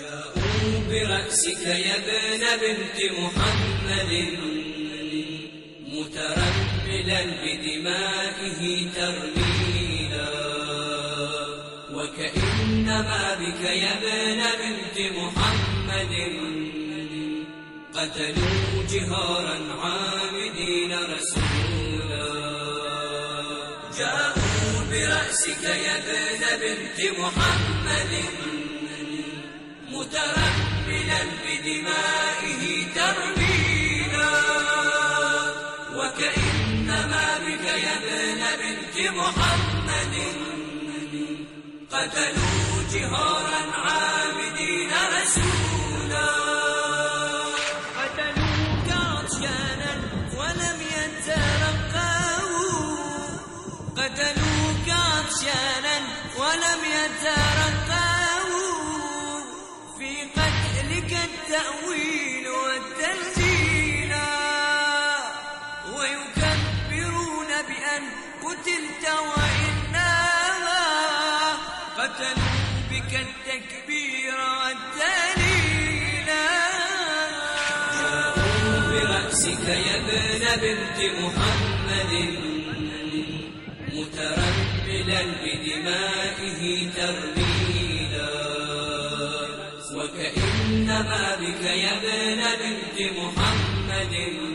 جاءوا برأسك يا ابن بنت محمد مترملا بدمائه ترميلا، وكأنما بك يا ابن بنت محمد قتلوا جهارا عامدين رسولا. جاءوا برأسك يا ابن بنت محمد مترملا بدمائه ترميلا، وكأنما بك يا ابن بنت محمد قتلوا جهارا عامدين رسولا. قتلوك عطشانا ولم يترقوا، قتلوك عطشانا ولم يترقوا، في قتلك التأويل والتنزيل، ويكبرون بأن قتلت وإنما قتلوا بك التكبير والتهليل. جاءوا برأسك يا ابن بنت محمد مترملا بدمائه ترميلا، وكأنما بك يا ابن بنت محمد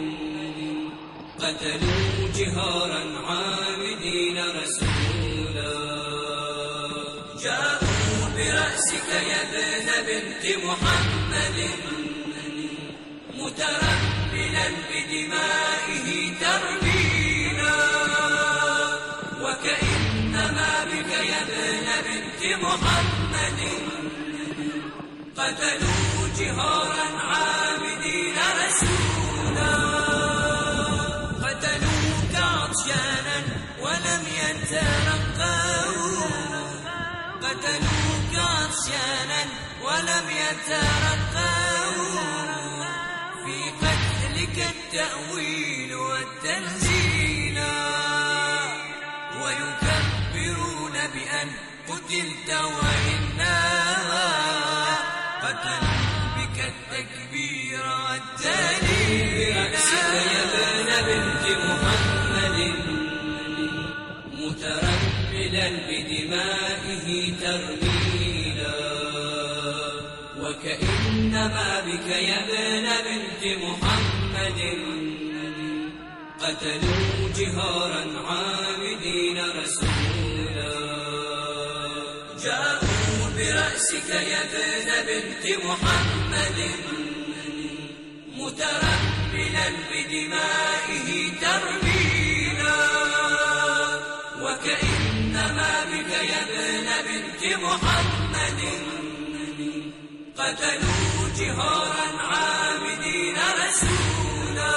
قتلوا جهارا عامدين رسولا. جاءوا برأسك يا ابن بنت محمد مترملا بدمائه ترميلا، وكأنما بك يا ابن بنت محمد قتلوا جهارا عامدين رسولا. قتلوك عطشانا ولم يترقوا، قتلوك عطشانا ولم يترقوا، في قتلك التأويل والتنزيل، ويكبرون بأن قتلت وإنما قتلوا بك التكبير والتهليل. برأسك يا ابن بنت محمد مترملا بدمائه ترميلا، وكأنما بك يا ابن بنت محمد قتلوا جهارا عامدين رسولا. جاءوا برأسك يا ابن بنت محمد مترملا بدمائه ترميلا، وكأنما بك يا ابن بنت محمد قتلوا جهارا عامدين رسولا.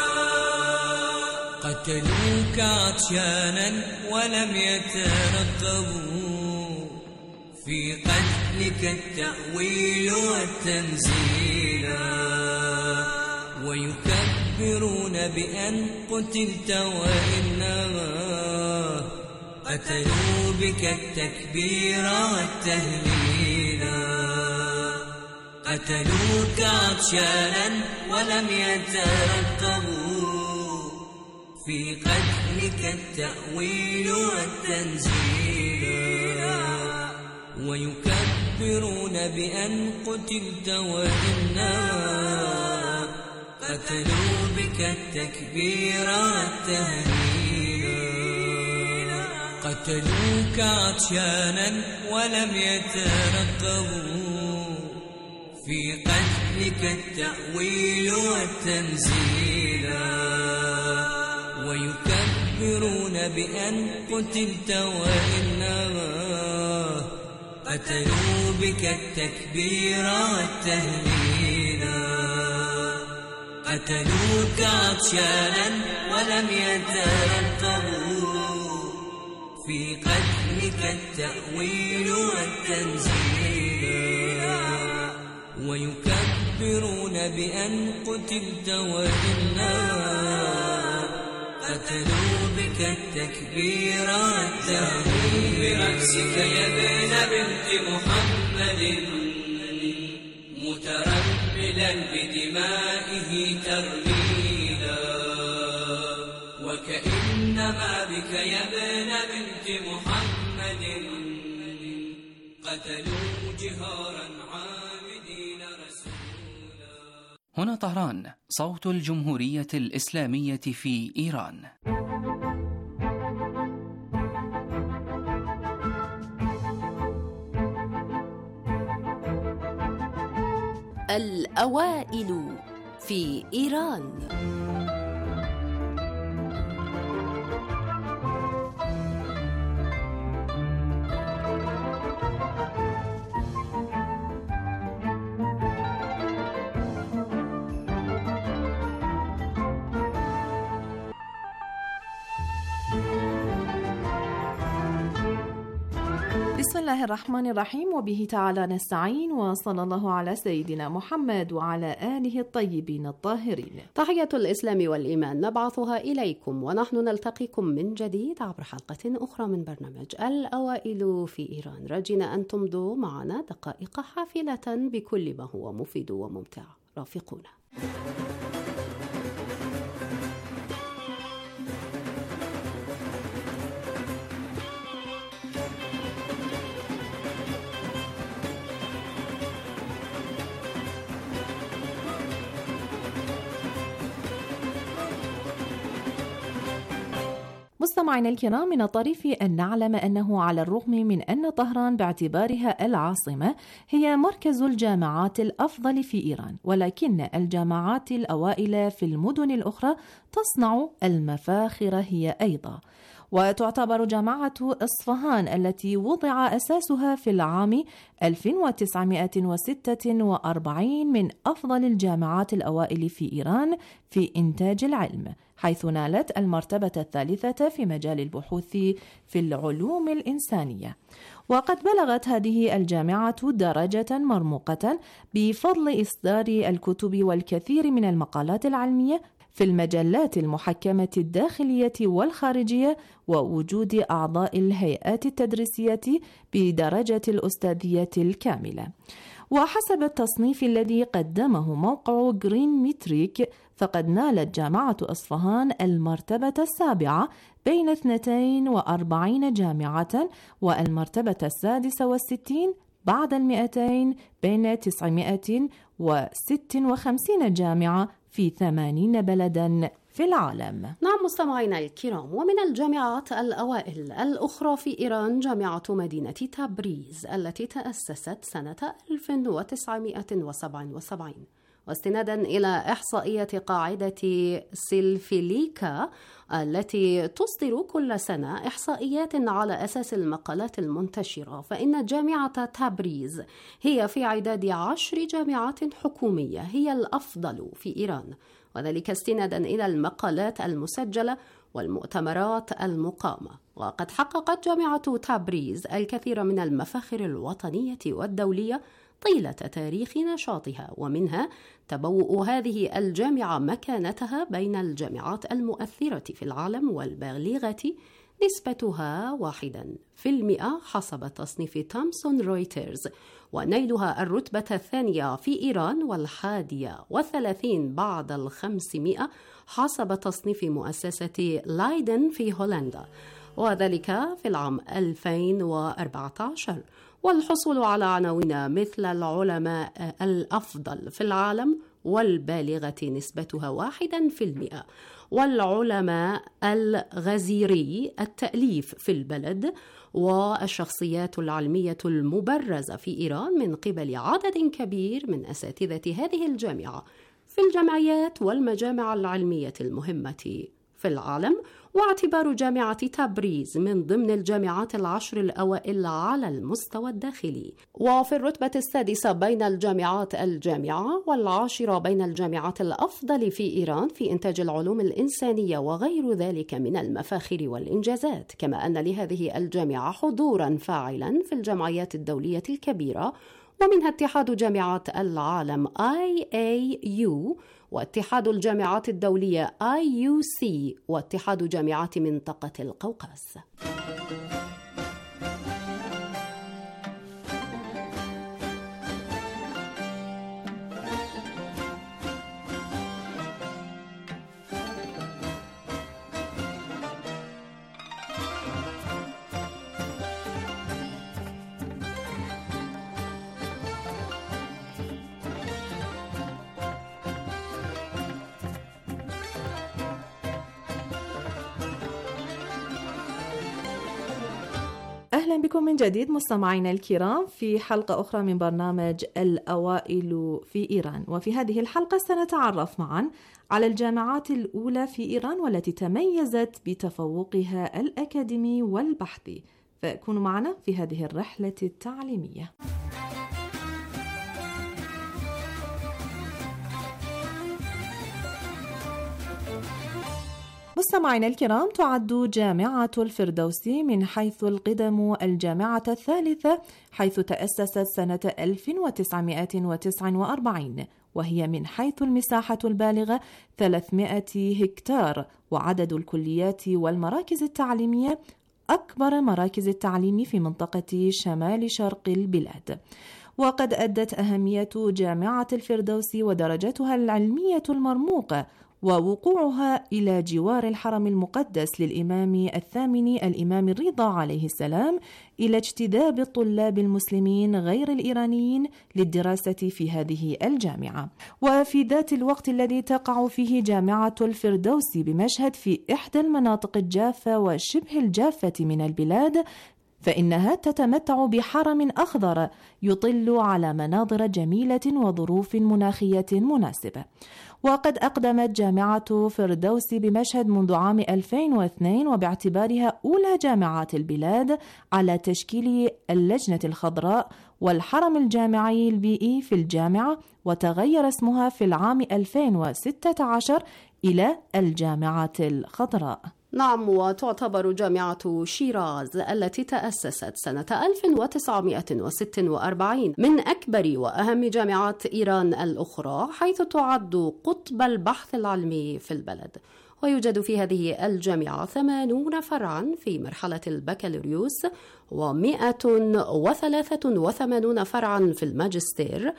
قتلوك عطشانا ولم يترقبوا، في قتلك التأويل والتنزيل، ويكبرون بأن قتلت وإنما قتلوا بك التكبير والتهليل. قتلوك عطشانا ولم يترقبوا، في قتلك التأويل والتنزيل، ويكبرون بأن قتلت وإنما قتلوا بك التكبير والتهليل. قتلوك عطشانا ولم يترقبوا، في قتلك التأويل والتنزيل، ويكبرون بأن قتلت وإنما قتلوا بك التكبير والتهليل. قتلوك عطشانا ولم يترقبوا، في قتلك التأويل والتنزيل، ويكبرون بأن قتلت وإنما قتلوا بك التكبير والتهليل. برأسك يا ابن بنت محمد أهلا بدمائه ترميلا. وكأنما بك يا ابن بنت محمد قتلوا جهارا عامدين رسولا. هنا طهران، صوت الجمهورية الإسلامية في إيران. الأوائل في إيران. بسم الله الرحمن الرحيم، وبه تعالى نستعين، وصلى الله على سيدنا محمد وعلى آله الطيبين الطاهرين. تحية الإسلام والإيمان نبعثها إليكم، ونحن نلتقيكم من جديد عبر حلقة أخرى من برنامج الأوائل في إيران، راجين أن تمضوا معنا دقائق حافلة بكل ما هو مفيد وممتع. رافقونا. مستمعينا الكرام، من الطريف أن نعلم أنه على الرغم من أن طهران باعتبارها العاصمة هي مركز الجامعات الأفضل في إيران، ولكن الجامعات الأوائل في المدن الأخرى تصنع المفاخر هي أيضا. وتعتبر جامعة إصفهان التي وضع أساسها في العام 1946 من أفضل الجامعات الأوائل في إيران في إنتاج العلم، حيث نالت المرتبة الثالثة في مجال البحوث في العلوم الإنسانية. وقد بلغت هذه الجامعة درجة مرموقة بفضل إصدار الكتب والكثير من المقالات العلمية في المجلات المحكمة الداخلية والخارجية، ووجود أعضاء الهيئات التدريسية بدرجة الأستاذية الكاملة. وحسب التصنيف الذي قدمه موقع جرين ميتريك، فقد نالت جامعة إصفهان المرتبة السابعة بين 42 جامعة، والمرتبة 66 بعد 200 بين 956 جامعة في 80 بلداً في العالم. نعم مستمعينا الكرام، ومن الجامعات الأوائل الأخرى في إيران جامعة مدينة تبريز التي تأسست سنة 1977، واستنادا إلى إحصائية قاعدة سيلفيليكا التي تصدر كل سنة إحصائيات على أساس المقالات المنتشرة، فإن جامعة تبريز هي في عداد 10 جامعات حكومية هي الأفضل في إيران، وذلك استنادا إلى المقالات المسجلة والمؤتمرات المقامة. وقد حققت جامعة تبريز الكثير من المفاخر الوطنية والدولية طيلة تاريخ نشاطها، ومنها تبوء هذه الجامعة مكانتها بين الجامعات المؤثرة في العالم والبالغة نسبتها 1% حسب تصنيف تومسون رويترز، ونيلها الرتبة الثانية في إيران وال31 بعد 500 حسب تصنيف مؤسسة لايدن في هولندا، وذلك في العام 2014. والحصول على عناوين مثل العلماء الأفضل في العالم والبالغة نسبتها 1%، والعلماء الغزيري التأليف في البلد، والشخصيات العلمية المبرزة في إيران من قبل عدد كبير من أساتذة هذه الجامعة في الجمعيات والمجامع العلمية المهمة في العالم. واعتبار جامعة تبريز من ضمن الجامعات 10 الأوائل على المستوى الداخلي، وفي الرتبة السادسة بين الجامعات الجامعة، والعاشرة بين الجامعات الأفضل في إيران في إنتاج العلوم الإنسانية وغير ذلك من المفاخر والإنجازات. كما أن لهذه الجامعة حضورا فاعلا في الجمعيات الدولية الكبيرة، ومنها اتحاد جامعات العالم IAU، واتحاد الجامعات الدولية IUC، واتحاد جامعات منطقة القوقاز. وسهلا بكم من جديد مستمعينا الكرام في حلقة أخرى من برنامج الأوائل في إيران. وفي هذه الحلقة سنتعرف معا على الجامعات الأولى في إيران والتي تميزت بتفوقها الأكاديمي والبحثي، فكونوا معنا في هذه الرحلة التعليمية. مستمعينا الكرام، تعد جامعة الفردوسي من حيث القدم الجامعة الثالثة، حيث تأسست سنة 1949، وهي من حيث المساحة البالغة 300 هكتار، وعدد الكليات والمراكز التعليمية أكبر مراكز التعليم في منطقة شمال شرق البلاد. وقد أدت أهمية جامعة الفردوسي ودرجتها العلمية المرموقة ووقوعها إلى جوار الحرم المقدس للإمام الثامن الإمام الرضا عليه السلام إلى اجتذاب الطلاب المسلمين غير الإيرانيين للدراسة في هذه الجامعة. وفي ذات الوقت الذي تقع فيه جامعة الفردوسي بمشهد في إحدى المناطق الجافة وشبه الجافة من البلاد، فإنها تتمتع بحرم أخضر يطل على مناظر جميلة وظروف مناخية مناسبة. وقد أقدمت جامعة فردوسي بمشهد منذ عام 2002 وباعتبارها أولى جامعات البلاد على تشكيل اللجنة الخضراء والحرم الجامعي البيئي في الجامعة، وتغير اسمها في العام 2016 إلى الجامعة الخضراء. نعم، وتعتبر جامعة شيراز التي تأسست سنة 1946 من أكبر وأهم جامعات إيران الأخرى، حيث تعد قطب البحث العلمي في البلد. ويوجد في هذه الجامعة 80 فرعا في مرحلة البكالوريوس، و183 فرعا في الماجستير،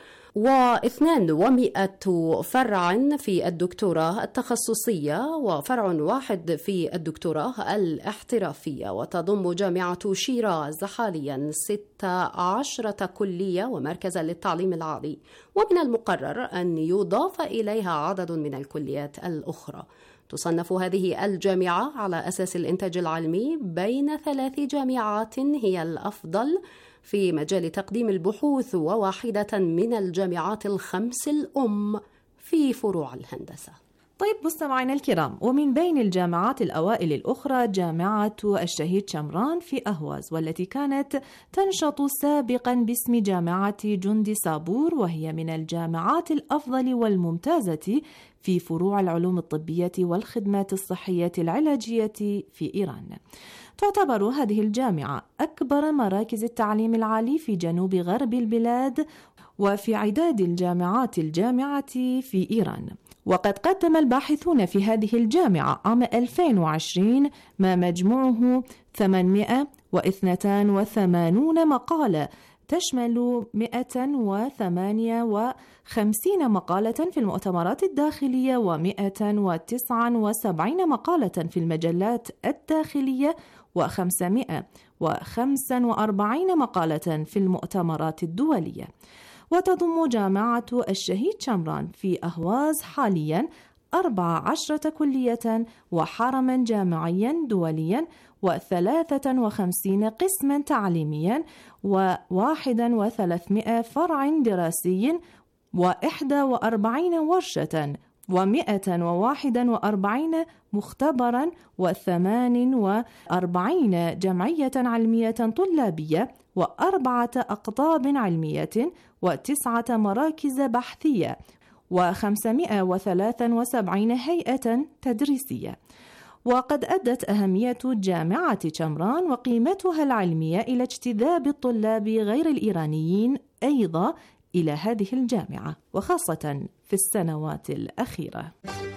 و200 فرع في الدكتوراه التخصصية، وفرع واحد في الدكتوراه الاحترافية. وتضم جامعة شيراز حاليا 16 كلية ومركزا للتعليم العالي، ومن المقرر أن يضاف إليها عدد من الكليات الأخرى. تصنف هذه الجامعة على أساس الإنتاج العلمي بين 3 جامعات هي الأفضل في مجال تقديم البحوث، وواحدة من الجامعات الخمس الأم في فروع الهندسة. طيب مستمعينا الكرام، ومن بين الجامعات الأوائل الأخرى جامعة الشهيد شمران في أهواز، والتي كانت تنشط سابقا باسم جامعة جندي صابور، وهي من الجامعات الأفضل والممتازة في فروع العلوم الطبية والخدمات الصحية العلاجية في إيران. تعتبر هذه الجامعة أكبر مراكز التعليم العالي في جنوب غرب البلاد وفي عداد الجامعات الجامعة في إيران. وقد قدم الباحثون في هذه الجامعة عام 2020 ما مجموعه 882 مقالة، تشمل 158 مقالة في المؤتمرات الداخلية و179 مقالة في المجلات الداخلية و545 مقالة في المؤتمرات الدولية. وتضم جامعة الشهيد شمران في أهواز حالياً 14 كلية وحرماً جامعياً دولياً و53 قسماً تعليمياً و1300 فرع دراسي و41 ورشة و141 مختبراً و48 جمعية علمية طلابية و4 أقطاب علمية و9 مراكز بحثية و573 هيئة تدريسية. وقد أدت أهمية جامعة شمران وقيمتها العلمية إلى اجتذاب الطلاب غير الإيرانيين أيضا إلى هذه الجامعة، وخاصة في السنوات الأخيرة.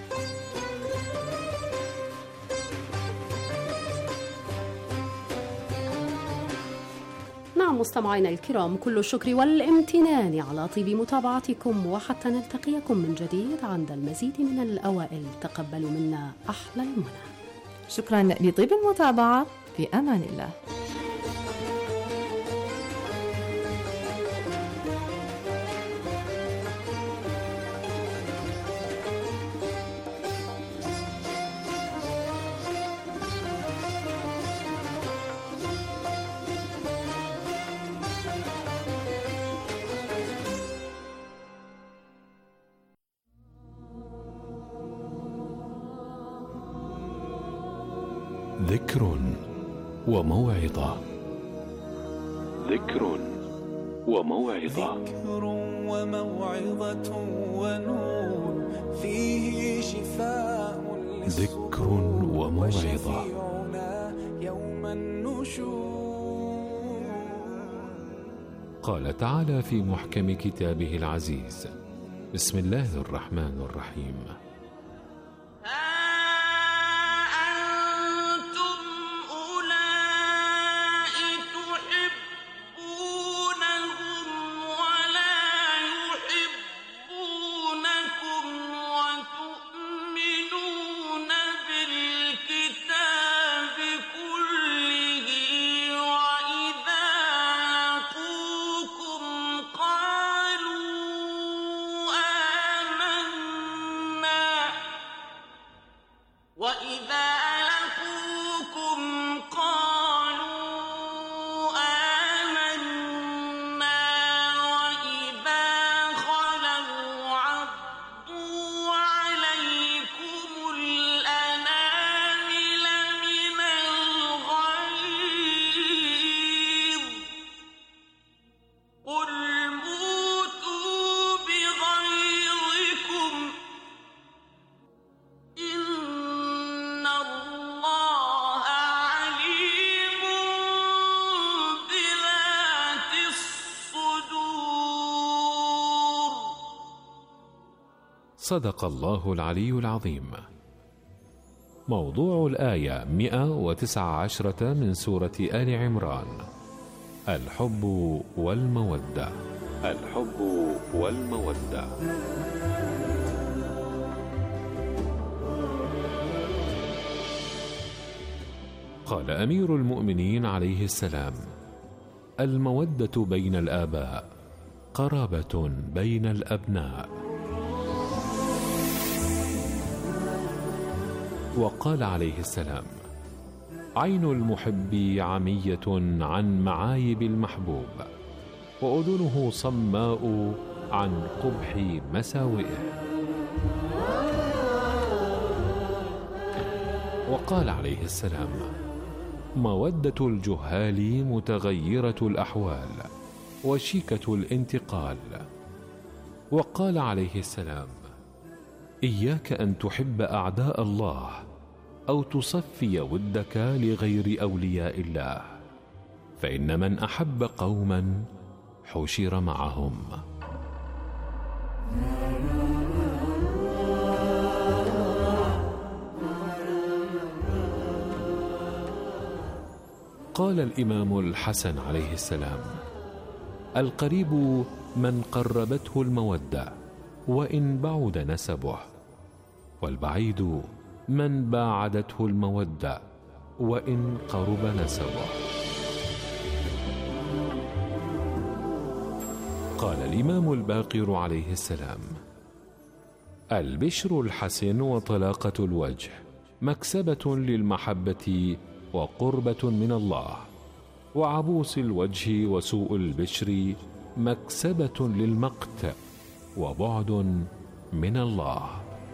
نعم مستمعينا الكرام، كل الشكر والامتنان على طيب متابعتكم، وحتى نلتقيكم من جديد عند المزيد من الأوائل، تقبلوا منا أحلى المنى. شكرا لطيب المتابعة، في أمان الله. ذكر وموعظة. ذكر وموعظة. ذكر وموعظة ونور فيه شفاء. ذكر وموعظة. يوم النشور. قال تعالى في محكم كتابه العزيز: بسم الله الرحمن الرحيم: صدق الله العلي العظيم. موضوع الآية 119 من سورة آل عمران: الحب والمودة. الحب والمودة. قال أمير المؤمنين عليه السلام: المودة بين الآباء قرابة بين الأبناء. وقال عليه السلام: عين المحب عمية عن معايب المحبوب، وأذنه صماء عن قبح مساوئه. وقال عليه السلام: مودة الجهال متغيرة الأحوال وشيكة الانتقال. وقال عليه السلام: إياك أن تحب أعداء الله أو تصفي ودك لغير أولياء الله، فإن من أحب قوما حشر معهم. قال الإمام الحسن عليه السلام: القريب من قربته المودة وإن بعد نسبه، والبعيد من باعدته المودة وإن قرب نسبه. قال الإمام الباقر عليه السلام: البشر الحسن وطلاقة الوجه مكسبة للمحبة وقربة من الله، وعبوس الوجه وسوء البشر مكسبة للمقت وبعد من الله.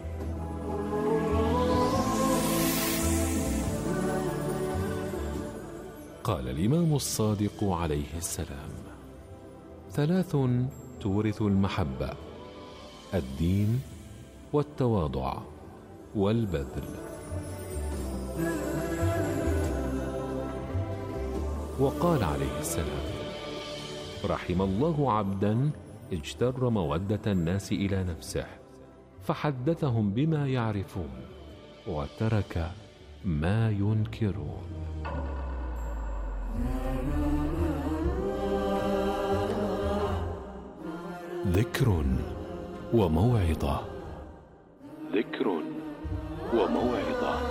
قال الإمام الصادق عليه السلام: ثلاث تورث المحبة: الدين والتواضع والبذل. وقال عليه السلام: رحم الله عبدا اجتر مودة الناس إلى نفسه فحدثهم بما يعرفون وترك ما ينكرون. ذكر وموعظة. ذكر وموعظة.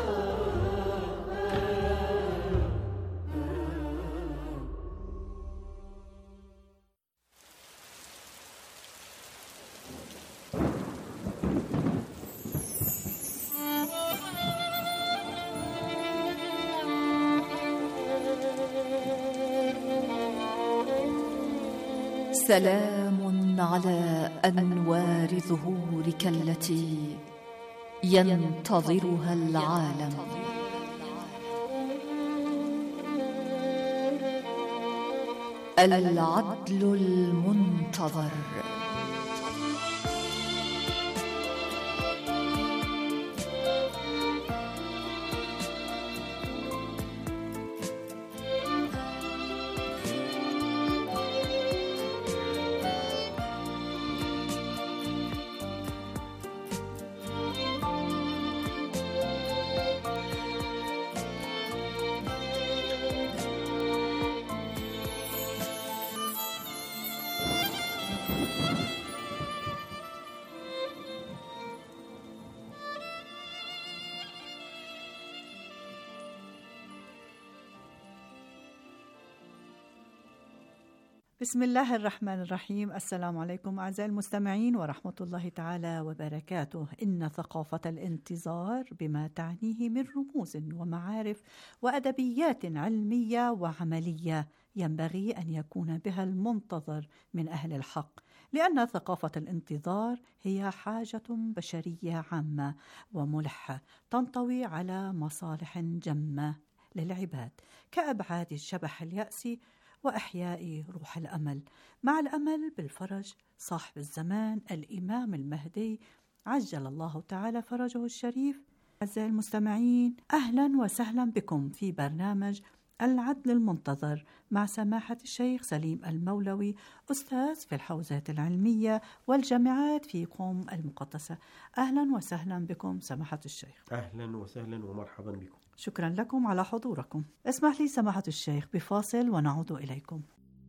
سلام على أنوار ظهورك التي ينتظرها العالم. العدل المنتظر. بسم الله الرحمن الرحيم. السلام عليكم أعزائي المستمعين ورحمة الله تعالى وبركاته. إن ثقافة الانتظار بما تعنيه من رموز ومعارف وأدبيات علمية وعملية ينبغي أن يكون بها المنتظر من أهل الحق، لأن ثقافة الانتظار هي حاجة بشرية عامة وملحة تنطوي على مصالح جمة للعباد، كأبعاد الشبح اليأسي وإحياء روح الأمل، مع الأمل بالفرج صاحب الزمان الإمام المهدي عجل الله تعالى فرجه الشريف. أعزائي المستمعين، أهلا وسهلا بكم في برنامج العدل المنتظر مع سماحة الشيخ سليم المولوي، أستاذ في الحوزات العلمية والجامعات في قم المقدسة. أهلا وسهلا بكم سماحة الشيخ. أهلا وسهلا ومرحبا بكم. شكرا لكم على حضوركم. اسمح لي سماحة الشيخ بفاصل ونعود إليكم.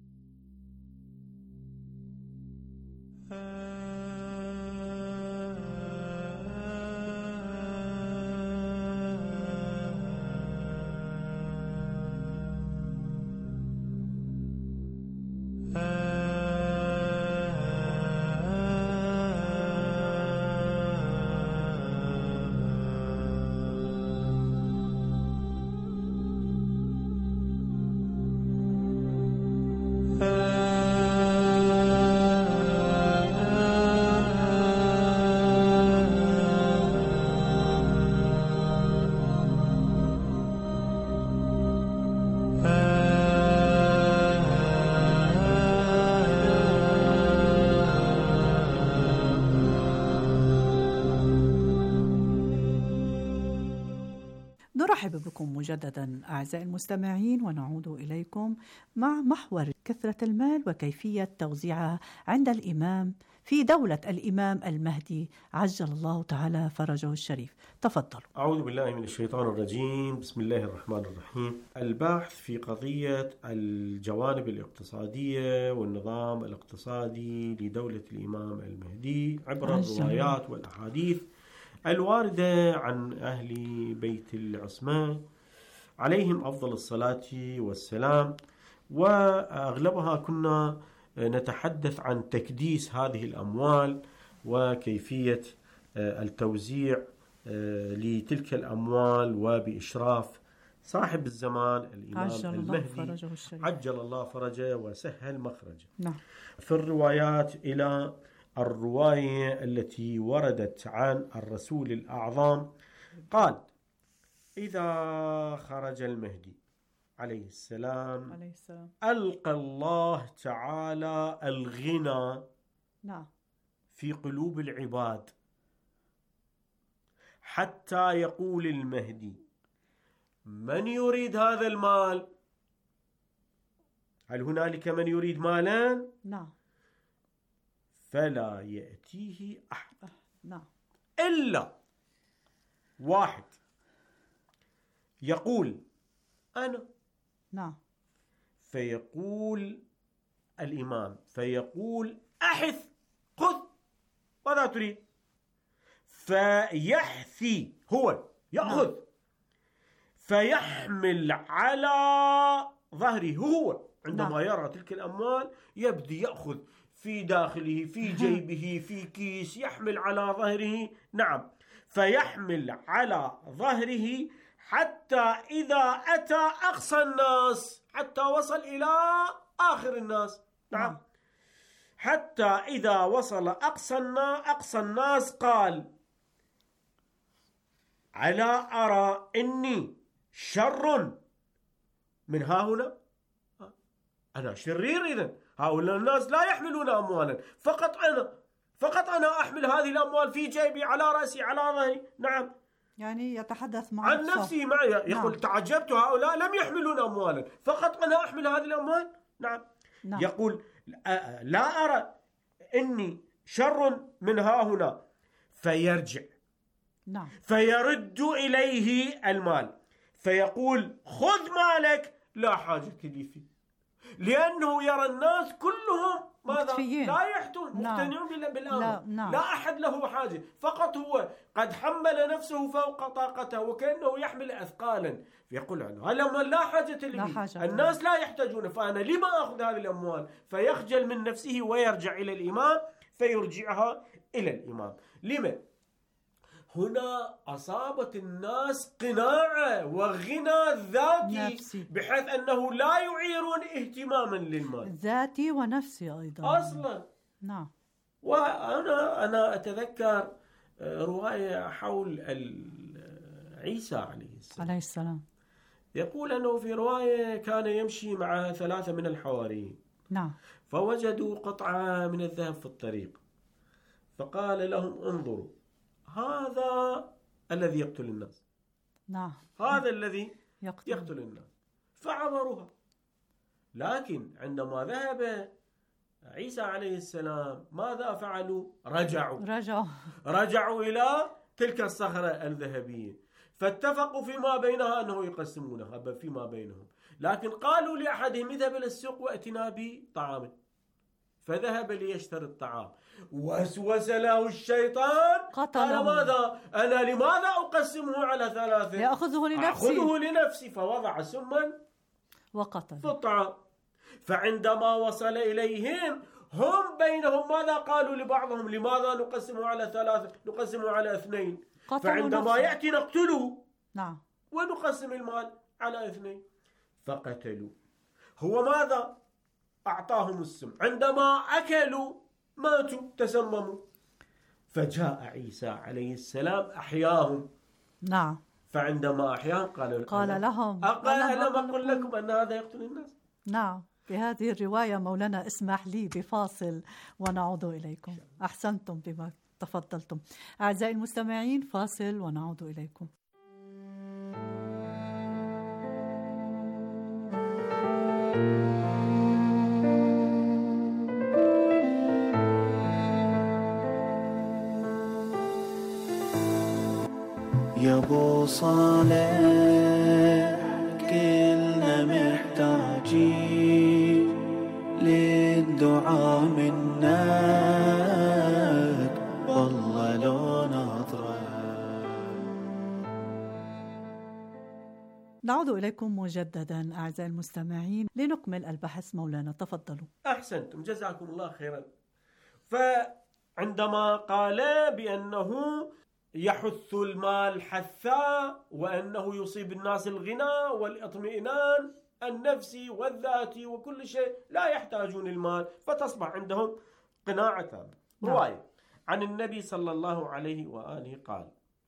نرحب بكم مجددا أعزائي المستمعين ونعود إليكم مع محور كثرة المال وكيفية توزيعها عند الإمام في دولة الإمام المهدي عجل الله تعالى فرجه الشريف. تفضلوا. أعوذ بالله من الشيطان الرجيم. بسم الله الرحمن الرحيم. البحث في قضية الجوانب الاقتصادية والنظام الاقتصادي لدولة الإمام المهدي عبر الروايات والأحاديث الواردة عن أهل بيت العصمة عليهم أفضل الصلاة والسلام، وأغلبها كنا نتحدث عن تكديس هذه الأموال وكيفية التوزيع لتلك الأموال وبإشراف صاحب الزمان الإمام المهدي عجل الله فرجه وسهل مخرجه. نعم. في الروايات إلى الرواية التي وردت عن الرسول الأعظم قال: إذا خرج المهدي عليه السلام ألقى الله تعالى الغنى في قلوب العباد، حتى يقول المهدي: من يريد هذا المال؟ هل هنالك من يريد مالا؟ نعم. فلا يأتيه أحد نعم إلا واحد يقول: أنا. نعم. فيقول الإمام، فيقول: أحث، خذ، ماذا تريد؟ فيحثي، هو يأخذ، فيحمل على ظهره، هو عندما يرى تلك الأموال يبدي يأخذ في داخله، في جيبه، في كيس، يحمل على ظهره. نعم. فيحمل على ظهره حتى إذا أتى أقصى الناس، حتى وصل إلى آخر الناس. نعم. حتى إذا وصل أقصى الناس قال: ألا أرى إني شر من ها هنا؟ أنا شرير إذن. هؤلاء الناس لا يحملون أموالا، فقط أنا أحمل هذه الأموال في جيبي، على رأسي، على ظهري. نعم، يعني يتحدث مع عن نفسي معي. يقول نعم. تعجبت، هؤلاء لم يحملون أموالا، فقط أنا أحمل هذه الأموال. نعم. يقول لا أرى إني شر من ها هنا، فيرجع. نعم. فيرد إليه المال، فيقول خذ مالك، لا حاجة لي فيه، لأنه يرى الناس كلهم ماذا؟ لا يحتون، مقتنعون بالأمر. لا أحد له حاجة، فقط هو قد حمل نفسه فوق طاقته، وكأنه يحمل أثقالا. فيقول عنه لا حاجة لي، الناس لا يحتاجون، فأنا لما أخذ هذه الأموال؟ فيخجل من نفسه ويرجع إلى الإمام، فيرجعها إلى الإمام. لما؟ هنا أصابت الناس قناعة وغنى ذاتي، بحيث أنه لا يعيرون اهتماما للمال، ذاتي ونفسي أيضا أصلا. نعم. وأنا أتذكر رواية حول عيسى عليه السلام. يقول أنه في رواية كان يمشي مع 3 من الحواريين. نعم. فوجدوا قطعة من الذهب في الطريق، فقال لهم انظروا، هذا الذي يقتل الناس. نعم. هذا الذي يقتل الناس. فعبروها. لكن عندما ذهب عيسى عليه السلام ماذا فعلوا؟ رجعوا إلى تلك الصخرة الذهبية، فاتفقوا فيما بينها أنه يقسمونها فيما بينهم. لكن قالوا لأحدهم اذهب إلى السوق وأتنا بطعام، فذهب ليشتري الطعام، وسوس له الشيطان، قال ماذا؟ أنا لماذا أقسمه على 3؟ أخذه لنفسي، فوضع سما وقتل في الطعام. فعندما وصل إليهم هم بينهم ماذا قالوا لبعضهم؟ لماذا نقسمه على 3؟ نقسمه على 2. فعندما يأتي نقتله. نعم. ونقسم المال على 2. فقتلوا. هو ماذا؟ أعطاهم السم، عندما أكلوا ماتوا، تسمموا. فجاء عيسى عليه السلام أحياهم. نعم. فعندما أحياهم قال لهم ألم أقل لكم أن هذا يقتل الناس؟ نعم. في هذه الرواية مولانا اسمح لي بفاصل ونعود إليكم. أحسنتم بما تفضلتم. أعزائي المستمعين، فاصل ونعود إليكم. يا ابو صالح كلنا محتاجين للدعاء منك، والله لو نظرة. نعود إليكم مجددا أعزائي المستمعين لنكمل البحث. مولانا تفضلوا. أحسنتم، جزاكم الله خيرا. فعندما قال بأنه يحث المال حثا، وأنه يصيب الناس الغنى والإطمئنان النفسي والذاتي وكل شيء، لا يحتاجون المال، فتصبح عندهم قناعة تامة. رواية عن النبي صلى الله عليه وآله قال: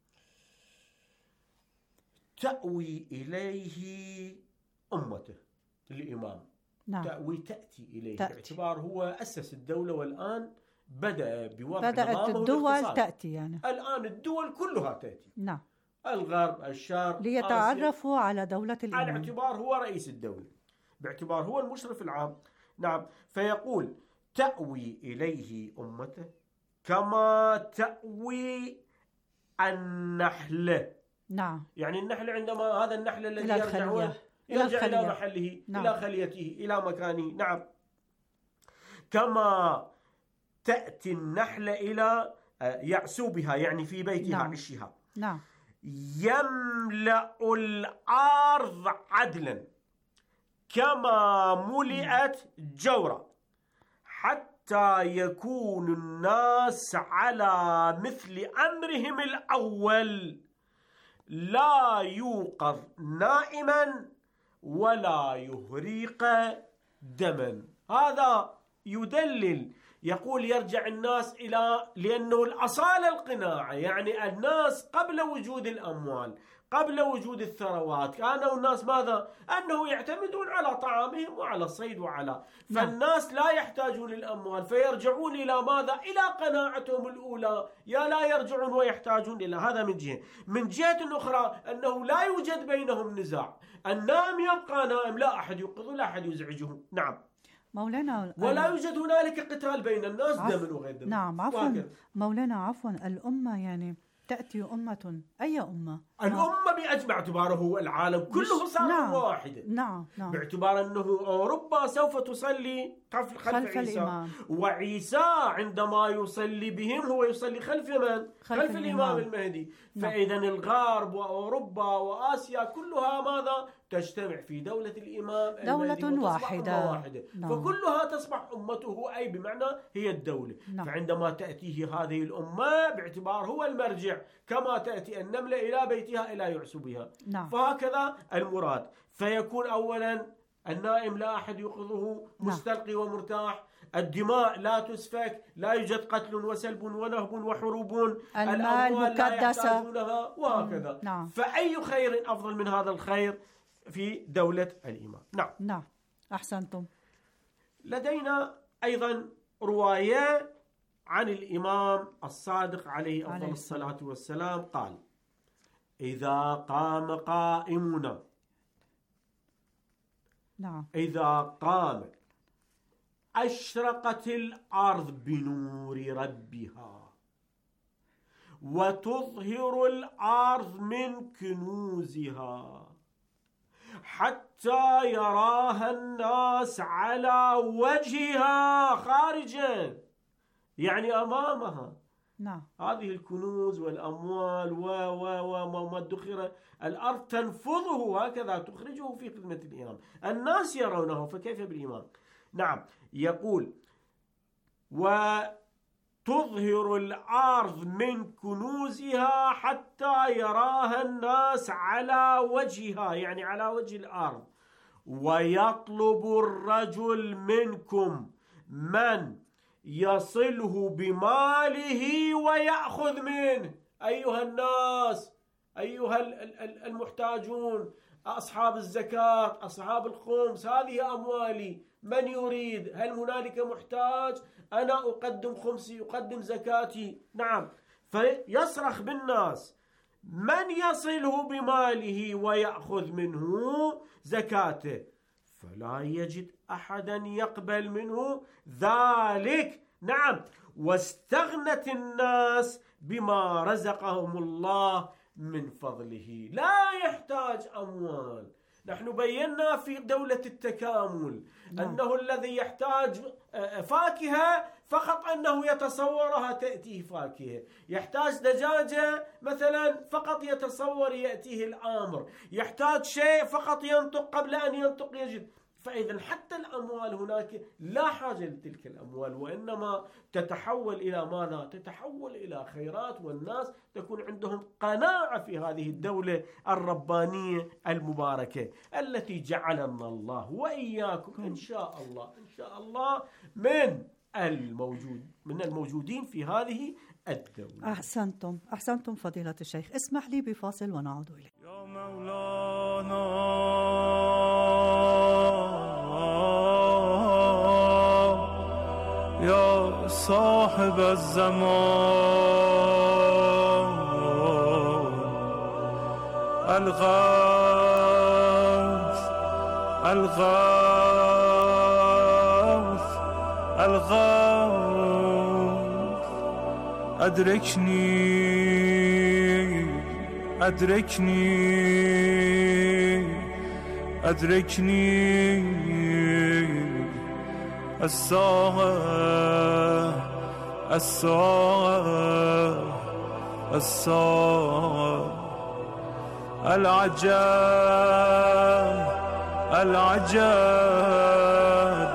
تأوي إليه أمته، الإمام. نعم. تأتي إليه، باعتبار هو أسس الدولة، والآن بدأت الدول تأتي، يعني الآن الدول كلها تأتي. نعم. الغرب، الشرق، ليتعرفوا على دولة الإمام، على اعتبار هو رئيس الدولة، باعتبار هو المشرف العام. نعم. فيقول: تأوي إليه أمته كما تأوي النحلة. نعم. يعني النحل، عندما هذا النحل الذي يرجع إلى محله. نعم. إلى خليته، إلى مكانه. نعم. كما تأتي النحلة إلى يعسوبها، يعني في بيتها. نعم. عشها. نعم. يملأ الأرض عدلا كما ملئت جورا، حتى يكون الناس على مثل أمرهم الأول، لا يوقظ نائما ولا يهريق دما. هذا يدلل يقول يرجع الناس لأنه الأصالة القناعة، يعني الناس قبل وجود الأموال، قبل وجود الثروات، كانوا الناس ماذا؟ أنه يعتمدون على طعامهم وعلى الصيد فالناس لا يحتاجون الأموال، فيرجعون إلى ماذا؟ إلى قناعتهم الأولى، لا يرجعون ويحتاجون إلى هذا. من جهة أخرى أنه لا يوجد بينهم نزاع، النائم يبقى نائم، لا أحد يوقظه، لا أحد يزعجه. نعم مولانا، ولا يوجد هنالك قتال بين الناس، دم وغير دم. نعم عفوا مولانا، عفوا، الأمة يعني تأتي أمة، أي أمة؟ الأمة بأجمع اعتباره هو العالم كله صار واحدة. نعم. باعتبار أنه أوروبا سوف تصلي خلف عيسى، الإمام. وعيسى عندما يصلي بهم هو يصلي خلف من؟ خلف الإمام المهدي. فإذا الغرب وأوروبا وآسيا كلها ماذا؟ تجتمع في دولة الإمام دولة واحدة. فكلها تصبح أمته، أي بمعنى هي الدولة. فعندما تأتيه هذه الأمة باعتبار هو المرجع، كما تأتي النملة إلى بيتها إلى يعسبها. فهكذا المراد. فيكون أولا النائم لا أحد يوقظه، مستلقي ومرتاح، الدماء لا تسفك، لا يوجد قتل وسلب ونهب وحروب، المال مقدسة، وهكذا. فأي خير أفضل من هذا الخير في دولة الإمام؟ نعم أحسنتم. لدينا أيضا رواية عن الإمام الصادق عليه أفضل الصلاة والسلام، قال: إذا قام قائمنا، إذا قام أشرقت الأرض بنور ربها، وتظهر الأرض من كنوزها، حتى يراها الناس على وجهها خارجا، يعني أمامها. هذه الكنوز والأموال وما ادخر، الأرض تنفضه هكذا، تخرجه في خدمة الإمام، الناس يرونه، فكيف بالإمام؟ يقول: وتظهر الأرض من كنوزها حتى يراها الناس على وجهها، يعني على وجه الأرض، ويطلب الرجل منكم من يصله بماله ويأخذ منه. أيها الناس، أيها المحتاجون، أصحاب الزكاة، أصحاب الخمس، هذه أموالي، من يريد؟ هل هنالك محتاج؟ أنا أقدم خمسي، أقدم زكاتي. فيصرخ بالناس: من يصله بماله ويأخذ منه زكاته، فلا يجد أحدا يقبل منه ذلك. واستغنت الناس بما رزقهم الله من فضله، لا يحتاج أموال. نحن بينا في دولة التكامل أنه الذي يحتاج فاكهة فقط أنه يتصورها تأتيه فاكهة، يحتاج دجاجة مثلا فقط يتصور يأتيه الآمر، يحتاج شيء فقط ينطق، قبل أن ينطق يجد. فإذا حتى الأموال هناك لا حاجة لتلك الأموال، وإنما تتحول إلى ماذا؟ تتحول إلى خيرات، والناس تكون عندهم قناعة في هذه الدولة الربانية المباركة التي جعلنا الله وإياكم إن شاء الله من الموجودين في هذه الدولة. أحسنتم فضيلة الشيخ. اسمح لي بفاصل ونعود إليك. يا مولانا يا صاحب الزمان، الغوث الغوث الغوث، أدركني أدركني أدركني الساعة الساعة الساعة، العجاب العجاب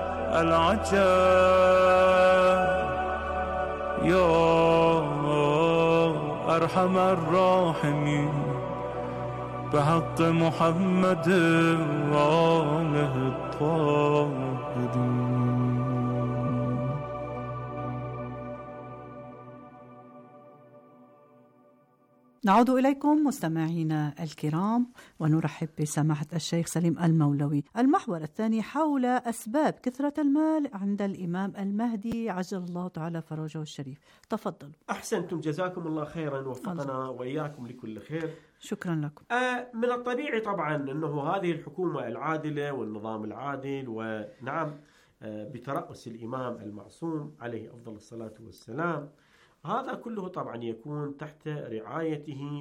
العجاب، يا أرحم الراحمين، بحق محمد وآله الطاهرين. نعود إليكم مستمعينا الكرام ونرحب بسماحة الشيخ سليم المولوي. المحور الثاني حول أسباب كثرة المال عند الإمام المهدي عجل الله تعالى فرجه الشريف. تفضلوا. أحسنتم، جزاكم الله خيرا، وفقنا وإياكم لكل خير. شكرا لكم. من الطبيعي طبعا أنه هذه الحكومة العادلة والنظام العادل، ونعم بترأس الإمام المعصوم عليه أفضل الصلاة والسلام، هذا كله طبعا يكون تحت رعايته،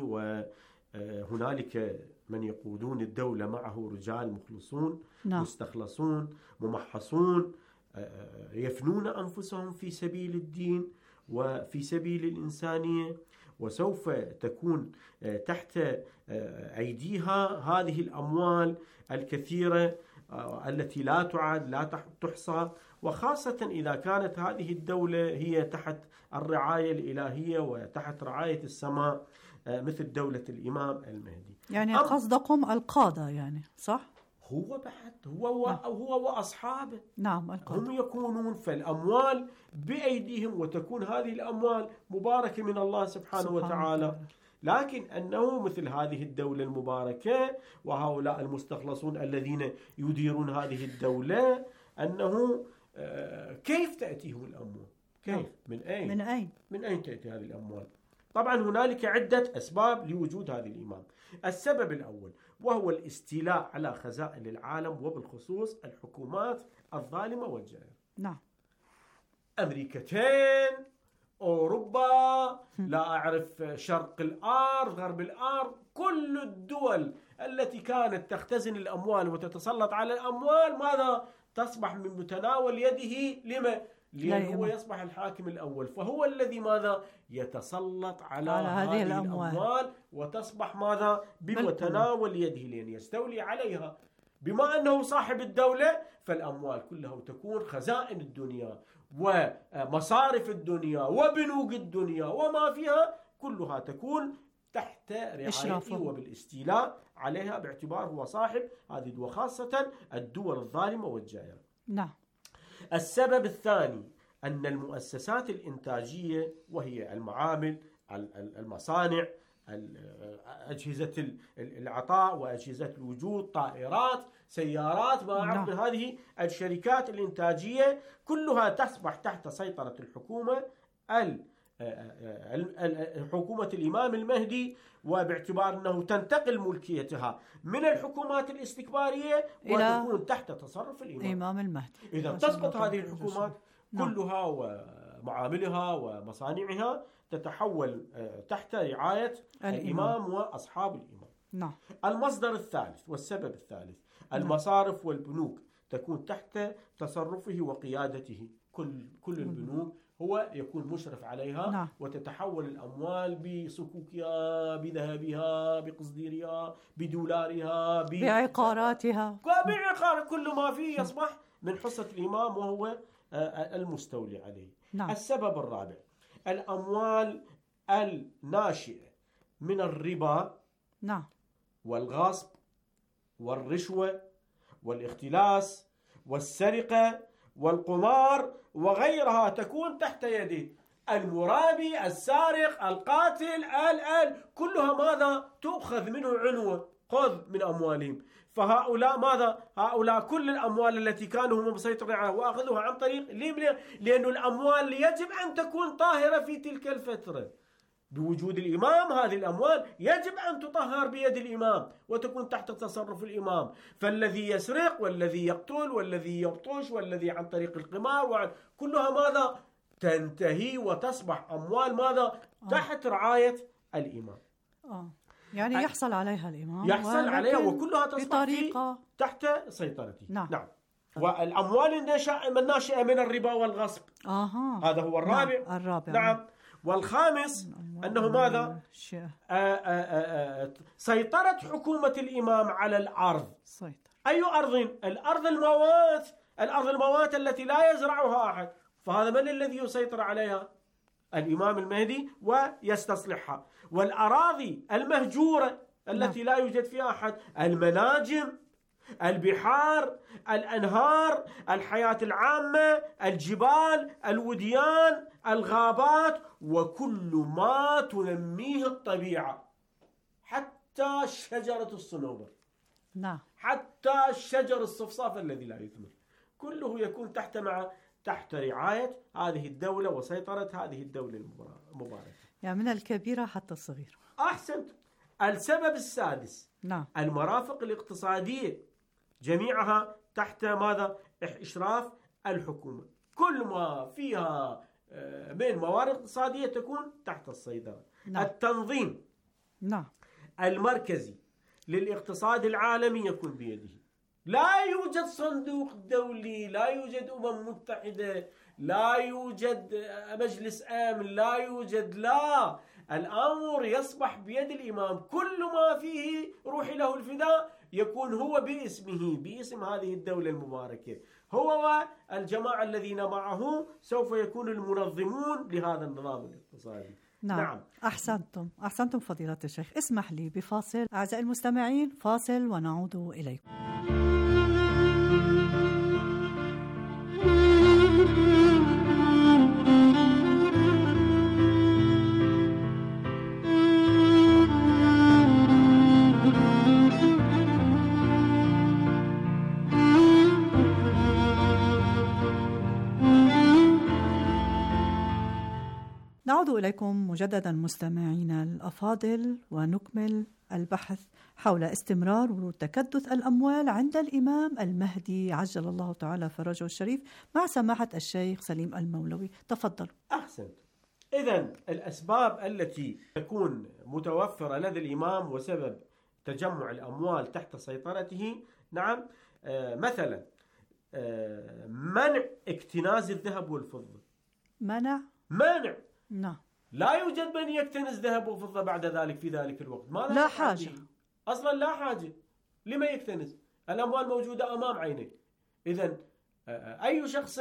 وهنالك من يقودون الدولة معه رجال مخلصون مستخلصون ممحصون يفنون أنفسهم في سبيل الدين وفي سبيل الإنسانية، وسوف تكون تحت أيديها هذه الأموال الكثيرة التي لا تعد لا تحصى، وخاصة إذا كانت هذه الدولة هي تحت الرعاية الإلهية وتحت رعاية السماء مثل دولة الإمام المهدي. يعني قصدكم القادة يعني، صح؟ هو بعد هو وأصحابه. نعم، القادة هم يكونون فالأموال بأيديهم، وتكون هذه الأموال مباركة من الله سبحانه وتعالى. لكن أنه مثل هذه الدولة المباركة وهؤلاء المستخلصون الذين يديرون هذه الدولة، أنه كيف تأتيهم الأموال؟ كيف؟ من أين تأتي هذه الأموال؟ طبعا هنالك عدة أسباب لوجود هذه الإمام. السبب الأول وهو الاستيلاء على خزائن العالم، وبالخصوص الحكومات الظالمة والجائرة. نعم. أمريكتين، أوروبا، لا أعرف شرق الأرض، غرب الأرض، كل الدول التي كانت تختزن الأموال وتتسلط على الأموال ماذا؟ تصبح من متناول يده. لما؟ لأنه هو يصبح الحاكم الأول، فهو الذي ماذا؟ يتسلط على هذه الأموال، وتصبح ماذا؟ بمتناول يده لأن يستولي عليها. بما أنه صاحب الدولة فالأموال كلها تكون خزائن الدنيا ومصارف الدنيا وبنوك الدنيا وما فيها كلها تكون تحت رعايته وبالاستيلاء عليها، باعتباره هو صاحب هذه، وخاصة الدول الظالمة والجائرة. نعم. السبب الثاني أن المؤسسات الإنتاجية وهي المعامل، المصانع، أجهزة العطاء وأجهزة الوجود، طائرات، سيارات، ما أعرف من هذه الشركات الإنتاجية كلها تصبح تحت سيطرة الحكومة حكومة الإمام المهدي، وباعتبار أنه تنتقل ملكيتها من الحكومات الاستكبارية وتكون تحت تصرف الإمام المهدي. إذا تسقط هذه الحكومات كلها ومعاملها ومصانعها تتحول تحت رعاية الإمام وأصحاب الإمام. نعم. المصدر الثالث والسبب الثالث المصارف والبنوك تكون تحت تصرفه وقيادته. كل البنوك هو يكون مشرف عليها. وتتحول الأموال بصكوكها، بذهبها، بقصديرها، بدولارها، بعقاراتها، كل ما فيه يصبح من حصة الإمام وهو المستولي عليه. السبب الرابع الأموال الناشئة من الربا والغصب والرشوة والاختلاس والسرقة والقمار وغيرها تكون تحت يده. المرابي، السارق، القاتل، كلها ماذا؟ تؤخذ منه عنوة، خذ من أموالهم. فهؤلاء ماذا؟ هؤلاء كل الأموال التي كانوا هم مسيطرين عليها وأخذوها عن طريق لأن الأموال يجب أن تكون طاهرة في تلك الفترة. بوجود الإمام هذه الأموال يجب أن تطهر بيد الإمام وتكون تحت تصرف الإمام. فالذي يسرق والذي يقتل والذي يبطش والذي عن طريق القمار كلها ماذا؟ تنتهي وتصبح أموال ماذا؟ تحت رعاية الإمام. يعني يحصل عليها الإمام، يحصل عليها وكلها تصبح تحت سيطرته. نعم. والأموال الناشئة من الربا والغصب هذا هو الرابع. نعم. والخامس أنه ماذا؟ سيطرة حكومة الإمام على الأرض. أي أرض؟ الأرض الموات التي لا يزرعها أحد. فهذا من الذي يسيطر عليها؟ الإمام المهدي ويستصلحها. والأراضي المهجورة التي لا يوجد فيها أحد، المناجم، البحار، الأنهار، الحياة العامة، الجبال، الوديان، الغابات، وكل ما تنميه الطبيعة حتى شجرة الصنوبر، نعم، حتى الشجر الصفصاف الذي لا يثمر، كله يكون تحت رعاية هذه الدولة وسيطرة هذه الدولة المباركة. يعني من الكبيرة حتى الصغيرة. أحسنت. السبب السادس، نعم، المرافق الاقتصادية جميعها تحت ماذا؟ إشراف الحكومة، كل ما فيها من موارد اقتصادية تكون تحت السيطرة. نعم. التنظيم نعم المركزي للاقتصاد العالمي يكون بيده. لا يوجد صندوق دولي، لا يوجد متحدة، لا يوجد مجلس آمن، لا يوجد، لا، الأمر يصبح بيد الإمام. كل ما فيه روحي له الفداء يكون هو باسمه، باسم هذه الدولة المباركة. هو والجماعة الذين معه سوف يكون المنظمون لهذا النظام الاقتصادي. نعم. أحسنتم فضيلة الشيخ. اسمح لي بفاصل أعزائي المستمعين، فاصل ونعود إليكم. نعود إليكم مجددا مستمعينا الأفاضل، ونكمل البحث حول استمرار ورود تكدس الأموال عند الإمام المهدي عجل الله تعالى فرجه الشريف مع سماحة الشيخ سليم المولوي. تفضل. أحسنت. إذن الأسباب التي تكون متوفرة لدى الإمام وسبب تجمع الأموال تحت سيطرته، نعم، مثلا منع اكتناز الذهب والفضة. منع. نعم. لا يوجد من يكتنز ذهب وفضة بعد ذلك في ذلك الوقت. ماذا لا حاجة. أصلا لا حاجة. لما يكتنز؟ الأموال موجودة أمام عينه. إذن أي شخص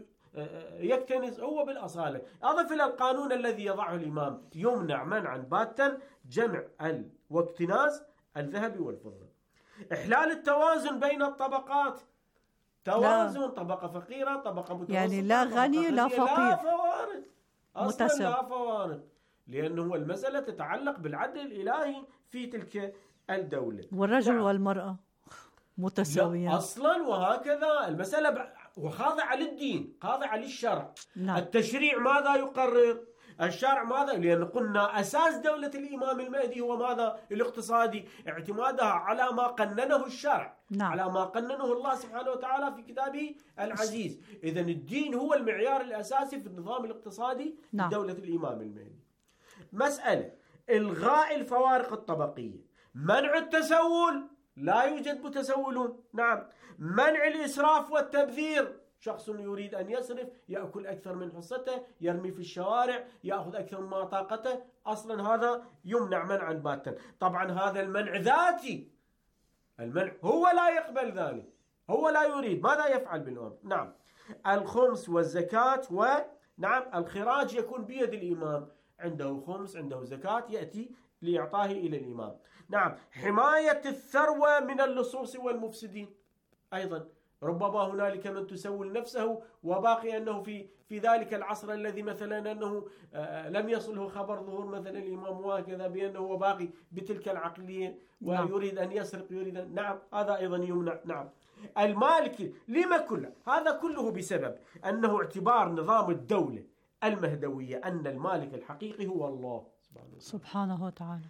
يكتنز هو بالأصالة. أضف إلى القانون الذي يضعه الإمام يمنع منعا باتا جمع واكتناز الذهب والفضة. إحلال التوازن بين الطبقات، توازن، طبقة فقيرة، طبقة متوسطة، يعني لا غني لا فقير، لا فوارق، أصلا لا فوارق، لأنه المسألة تتعلق بالعدل الإلهي في تلك الدولة. والرجل والمرأة متساويين أصلا، وهكذا المسألة وخاضعة للدين، خاضعة للشرع. نعم. التشريع ماذا يقرر؟ الشرع ماذا؟ لأن قلنا أساس دولة الإمام المهدي هو ماذا؟ الاقتصادي، اعتمادها على ما قننه الشرع. نعم. على ما قننه الله سبحانه وتعالى في كتابه العزيز. إذن الدين هو المعيار الأساسي في النظام الاقتصادي. نعم. لدولة الإمام المهدي. مسألة إلغاء الفوارق الطبقية، منع التسول، لا يوجد متسولون. نعم. منع الإسراف والتبذير، شخص يريد أن يصرف يأكل أكثر من حصته، يرمي في الشوارع، يأخذ أكثر من طاقته، أصلا هذا يمنع منعا باتا. طبعا هذا المنع ذاتي، المنع هو لا يقبل ذلك، هو لا يريد. ماذا يفعل بالأمر؟ نعم. الخمس والزكاة ونعم الخراج يكون بيد الإمام، عنده خمس، عنده زكاة، يأتي لإعطاه إلى الإمام. نعم. حماية الثروة من اللصوص والمفسدين، أيضا ربما هنالك من تسول نفسه وباقي أنه في ذلك العصر الذي مثلا أنه لم يصله خبر ظهور مثلا الإمام وهكذا بأنه هو باقي بتلك العقلية ويريد أن يسرق، نعم، هذا أيضا يمنع. نعم. المالك لما كله هذا كله بسبب أنه اعتبار نظام الدولة المهدوية أن المالك الحقيقي هو الله سبحانه وتعالى.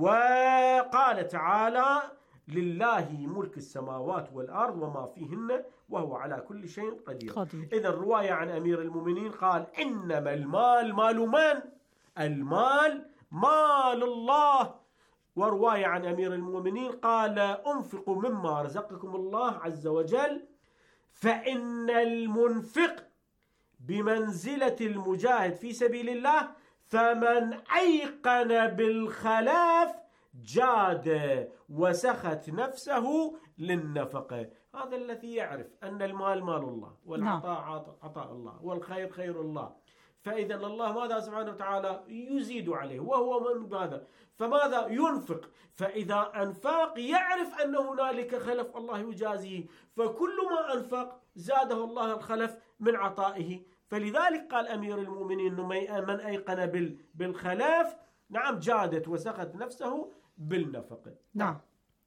وقال تعالى: لله ملك السماوات والأرض وما فيهن وهو على كل شيء قدير. إذا الرواية عن أمير المؤمنين قال: إنما المال مال من؟ المال مال الله. ورواية عن أمير المؤمنين قال: أنفقوا مما رزقكم الله عز وجل، فإن المنفق بمنزلة المجاهد في سبيل الله، فمن أيقن بالخلاف جاد وسخت نفسه للنفقة. هذا الذي يعرف أن المال مال الله، والعطاء عطاء الله، والخير خير الله. فإذا الله ماذا سبحانه وتعالى يزيد عليه، وهو من هذا. فماذا ينفق؟ فإذا أنفق يعرف أن هنالك خلف الله يجازيه، فكل ما أنفق زاده الله الخلف من عطائه. فلذلك قال أمير المؤمنين: من أيقن بالخلاف، نعم، جادت وسخت نفسه بالنفقة. نعم.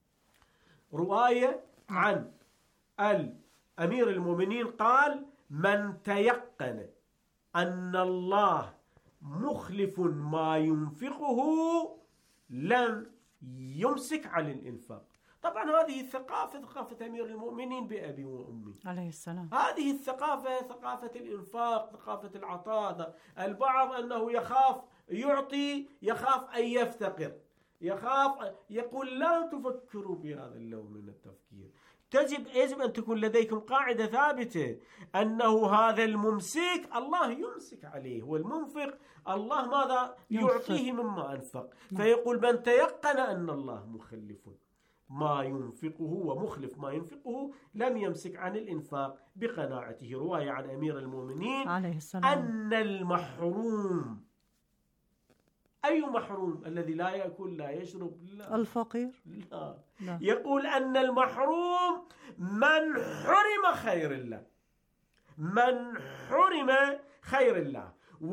رواية عن الأمير المؤمنين قال: من تيقن أن الله مخلف ما ينفقه لن يمسك عن الإنفاق. طبعا هذه الثقافة ثقافة أمير المؤمنين بأبي وأمي عليه السلام. هذه الثقافة ثقافة الإنفاق، ثقافة العطاء. البعض أنه يخاف يعطي، يخاف أن يفتقر، يخاف، يقول لا تفكروا بهذا اللون من التفكير. يجب أن تكون لديكم قاعدة ثابتة أنه هذا الممسك الله يمسك عليه، والمنفق الله ماذا يعطيه مما أنفق. فيقول: من تيقن أن الله مخلف ما ينفقه ومخلف ما ينفقه لم يمسك عن الإنفاق بقناعته. رواية عن أمير المؤمنين عليه السلام أن المحروم، أي محروم؟ الذي لا يأكل لا يشرب؟ لا. الفقير؟ لا. لا. يقول أن المحروم من حرم خير الله، من حرم خير الله.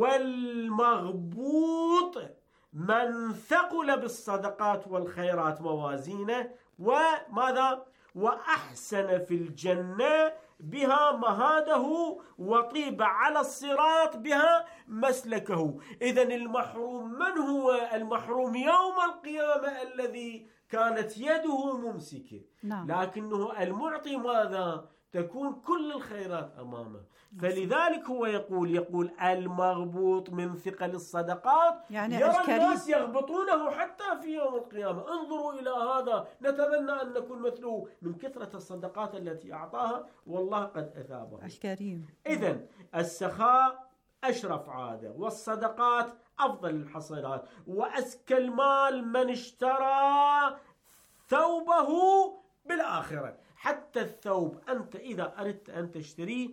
والمغبوط من ثقل بالصدقات والخيرات موازينه وماذا؟ وأحسن في الجنة بها مهاده وطيب على الصراط بها مسلكه. إذن المحروم من هو المحروم يوم القيامة؟ الذي كانت يده ممسكة. نعم. لكنه المعطي ماذا؟ تكون كل الخيرات أمامه. فلذلك هو يقول المغبوط من ثقل الصدقات، يعني يرى الناس يغبطونه حتى في يوم القيامة. انظروا إلى هذا، نتمنى أن نكون مثله من كثرة الصدقات التي أعطاها والله قد أثابه الكريم. إذن السخاء أشرف عادة، والصدقات أفضل الحصيلات، وأزكى المال من اشترى ثوبه بالآخرة. حتى الثوب أنت إذا أردت أن تشتريه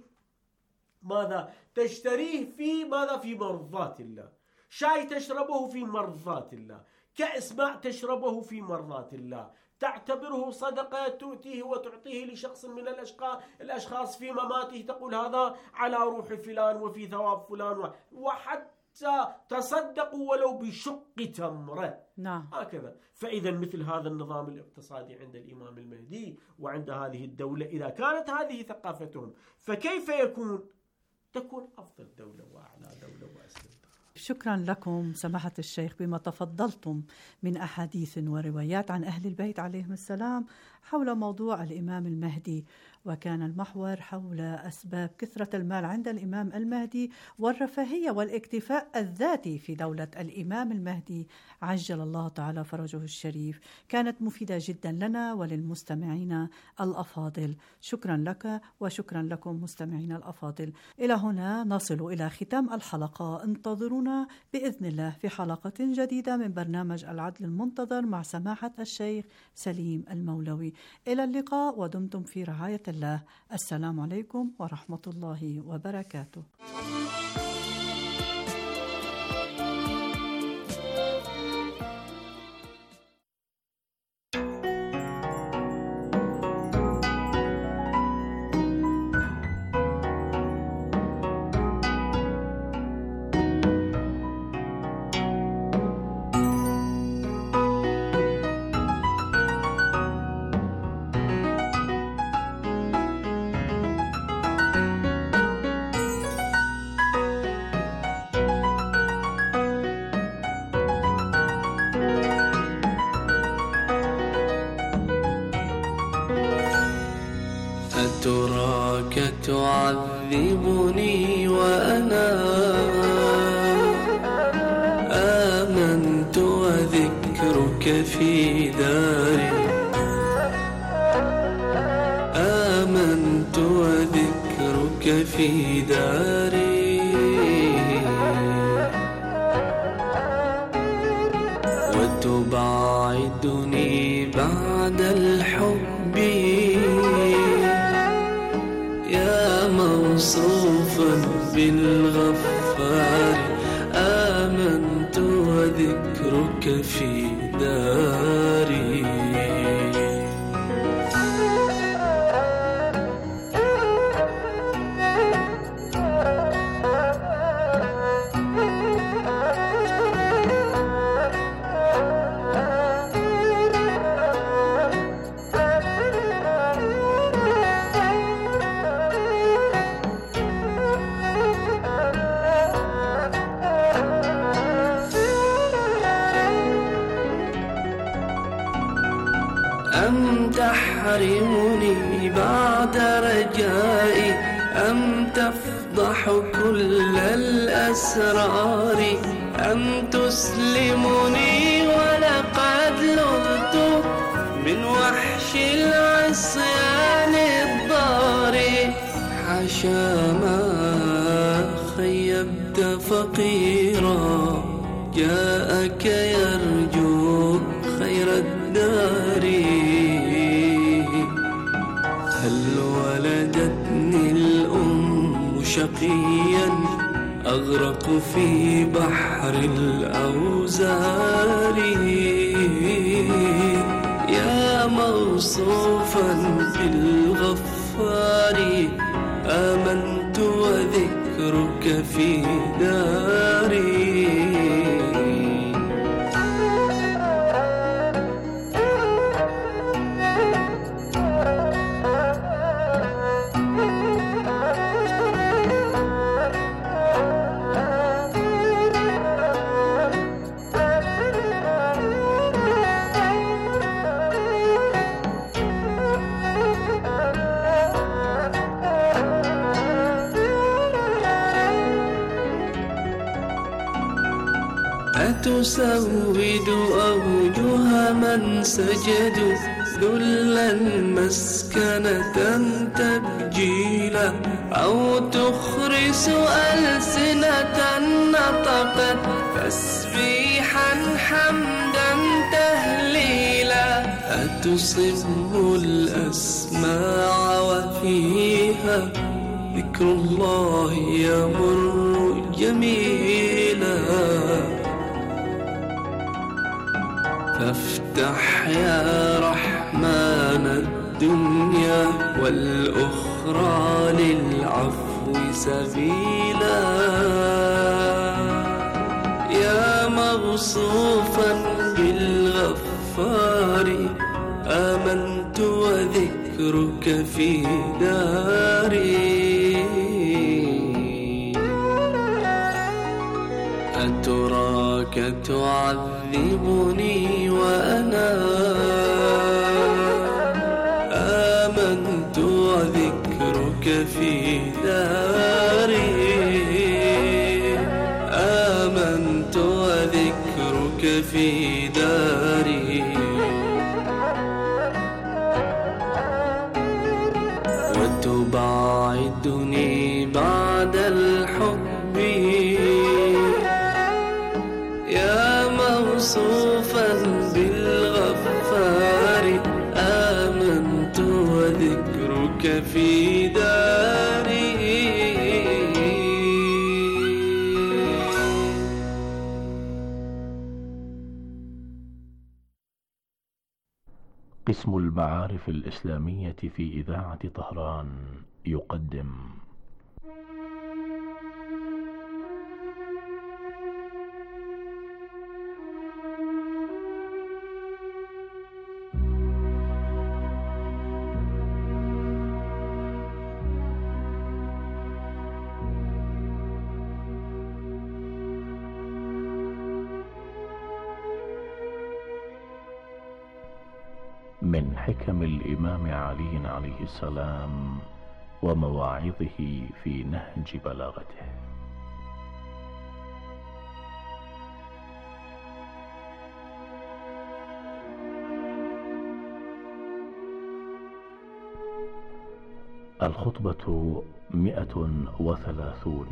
ماذا؟ تشتريه في ماذا؟ في مرضات الله. شاي تشربه في مرضات الله، كأس ماء تشربه في مرضات الله، تعتبره صدقة تؤتيه وتعطيه لشخص من الأشخاص في مماته، تقول هذا على روح فلان وفي ثواب فلان، وحتى تصدقوا ولو بشق تمرة. نعم. هكذا. فإذا مثل هذا النظام الاقتصادي عند الإمام المهدي وعند هذه الدولة، إذا كانت هذه ثقافتهم فكيف تكون أفضل دولة وأعلى دولة وأسلم. شكرا لكم سماحة الشيخ بما تفضلتم من أحاديث وروايات عن أهل البيت عليهم السلام حول موضوع الإمام المهدي، وكان المحور حول أسباب كثرة المال عند الإمام المهدي والرفاهية والاكتفاء الذاتي في دولة الإمام المهدي عجل الله تعالى فرجه الشريف. كانت مفيدة جدا لنا وللمستمعين الأفاضل. شكرا لك وشكرا لكم مستمعين الأفاضل. إلى هنا نصل إلى ختام الحلقة. انتظرونا بإذن الله في حلقة جديدة من برنامج العدل المنتظر مع سماحة الشيخ سليم المولوي. إلى اللقاء ودمتم في رعاية الله. السلام عليكم ورحمة الله وبركاته. أتراك تعذبني وأنا آمنت وذكرك في داري، آمنت وذكرك في داري، وتبعدني بعد الحب يا موصوفا بالغفار، آمنت وذكرك في داري. أم تحرمني بعد رجائي أم تفضح كل الأسرار أم تسلمني ولقد لذت من وحش العصيان الضار حاشا ما خيبت فقيرا جاءك يرجو خير الدار هل ولدتني الأم شقيا أغرق في بحر الأوزار يا موصوفا بالغفار آمنت وذكرك في داري أتسود أوجه من سجدوا ذلا مسكنة تبجيلا أو تخرس ألسنة نطقت تسبيحا حمدا تهليلا أتصم الأسماع وفيها ذكر الله يمر جميلا فافتح يا رحمن الدنيا والأخرى للعفو سبيلا يا موصوفا بالغفار آمنت وذكرك في داري أتراك تعذبني وأنا آمنت وذكرك في داري آمنت وذكرك في داري وتباعدني بعد الحب يا موصوفا بالغفار آمنت وذكرك في داري قسم المعارف الإسلامية في إذاعة طهران يقدم من حكم الإمام علي عليه السلام ومواعظه في نهج بلاغته. الخطبة 130.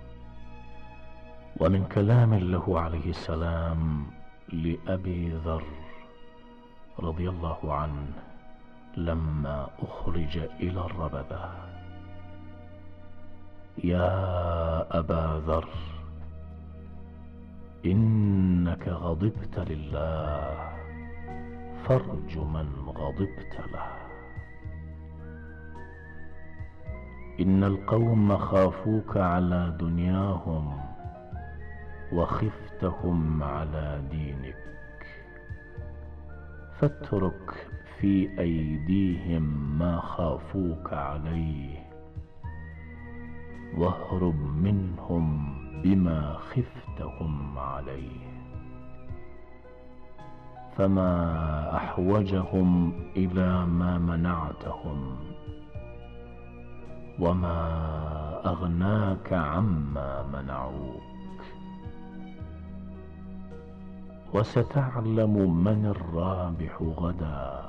ومن كلام له عليه السلام لأبي ذر رضي الله عنه لما أخرج إلى الربذة: يا أبا ذر، إنك غضبت لله فارج من غضبت له. إن القوم خافوك على دنياهم وخفتهم على دينك، فاترك في أيديهم ما خافوك عليه واهرب منهم بما خفتهم عليه. فما أحوجهم إلى ما منعتهم، وما أغناك عما منعوك. وستعلم من الرابح غدا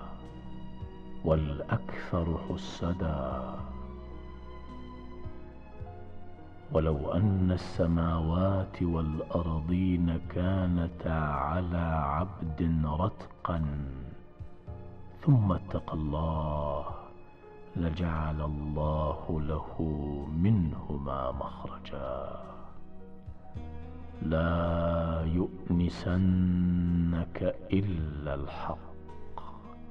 والأكثر حسدا. ولو أن السماوات والأرضين كانتا على عبد رتقا ثم اتقى الله لجعل الله له منهما مخرجا. لا يؤنسنك إلا الحق،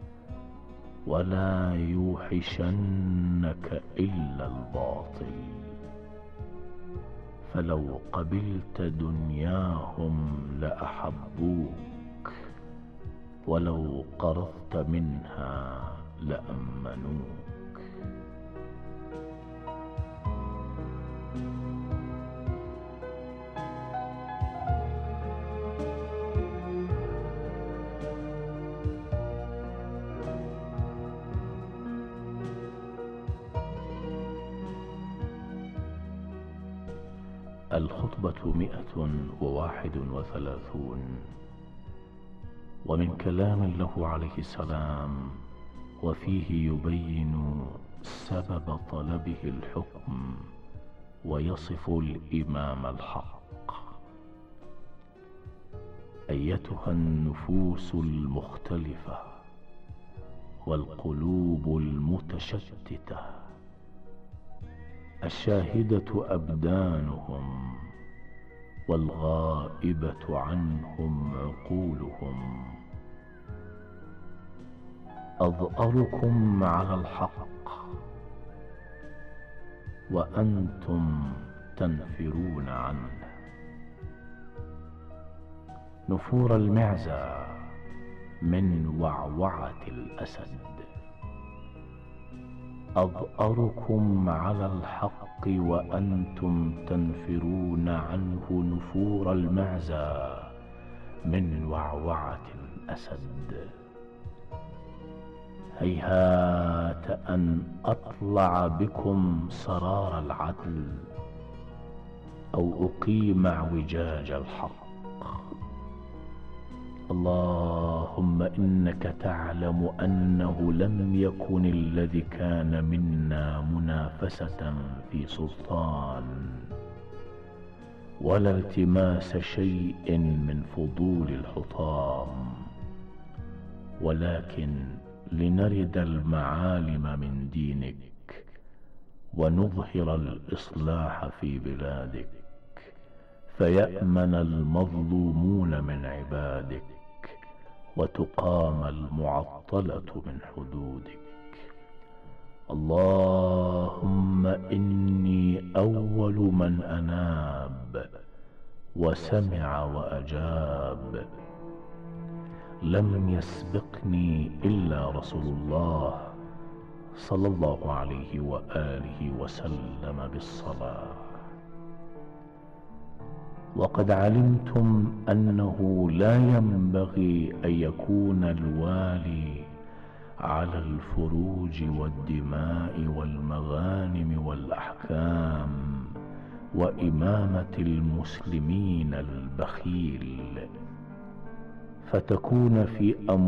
ولا يوحشنك إلا الباطل. فلو قبلت دنياهم لأحبوك، ولو قرضت منها لأمنوك. الخطبة 131، ومن كلام له عليه السلام وفيه يبين سبب طلبه الحكم ويصف الإمام الحق. أيتها النفوس المختلفة والقلوب المتشتتة، الشاهدة أبدانهم والغائبة عنهم عقولهم، أظأركم على الحق وأنتم تنفرون عنه. نفور المعزى من وعوعة الأسد، أظأركم على الحق وأنتم تنفرون عنه نفور المعزى من وعوعة الأسد. هيهات أن أطلع بكم سرار العدل أو أقيم اعوجاج الحق. اللهم إنك تعلم أنه لم يكن الذي كان منا منافسة في سلطان ولا التماس شيء من فضول الحطام، ولكن لنرد المعالم من دينك ونظهر الإصلاح في بلادك، فيأمن المظلومون من عبادك وتقام المعطلة من حدودك. اللهم إني أول من أناب وسمع وأجاب، لم يسبقني إلا رسول الله صلى الله عليه وآله وسلم بالصلاة. وقد علمتم أنه لا ينبغي أن يكون الوالي على الفروج والدماء والمغانم والأحكام وإمامة المسلمين البخيل، فتكون في